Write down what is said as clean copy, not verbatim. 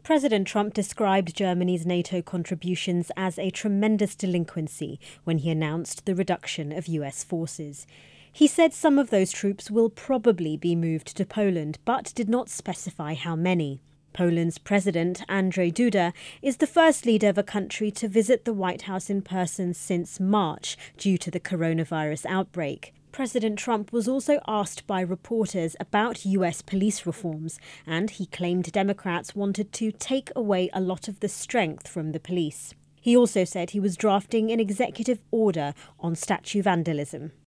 President Trump described Germany's NATO contributions as a tremendous delinquency when he announced the reduction of US forces. He said some of those troops will probably be moved to Poland, but did not specify how many. Poland's President Andrzej Duda is the first leader of a country to visit the White House in person since March due to the coronavirus outbreak. President Trump was also asked by reporters about US police reforms, and he claimed Democrats wanted to take away a lot of the strength from the police. He also said he was drafting an executive order on statue vandalism.